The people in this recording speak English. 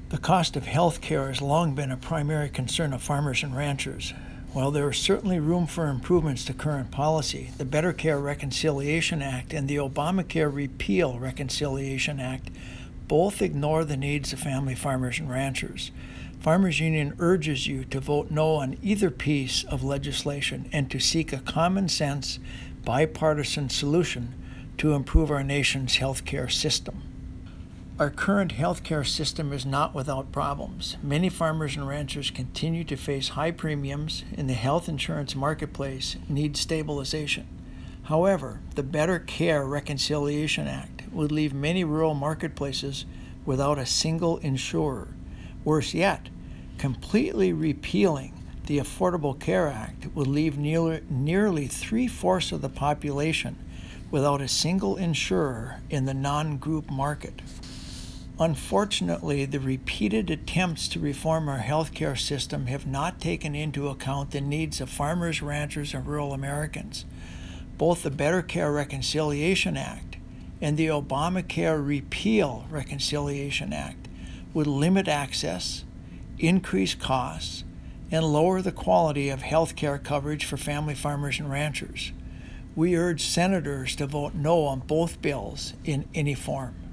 The cost of health care has long been a primary concern of farmers and ranchers. While there is certainly room for improvements to current policy, the Better Care Reconciliation Act and the Obamacare Repeal Reconciliation Act both ignore the needs of family farmers and ranchers. Farmers Union urges you to vote no on either piece of legislation and to seek a common sense, bipartisan solution to improve our nation's health care system. Our current healthcare system is not without problems. Many farmers and ranchers continue to face high premiums, and the health insurance marketplace needs stabilization. However, the Better Care Reconciliation Act would leave many rural marketplaces without a single insurer. Worse yet, completely repealing the Affordable Care Act would leave nearly 3/4 of the population without a single insurer in the non-group market. Unfortunately, the repeated attempts to reform our healthcare system have not taken into account the needs of farmers, ranchers, and rural Americans. Both the Better Care Reconciliation Act and the Obamacare Repeal Reconciliation Act would limit access, increase costs, and lower the quality of health care coverage for family farmers and ranchers. We urge senators to vote no on both bills in any form.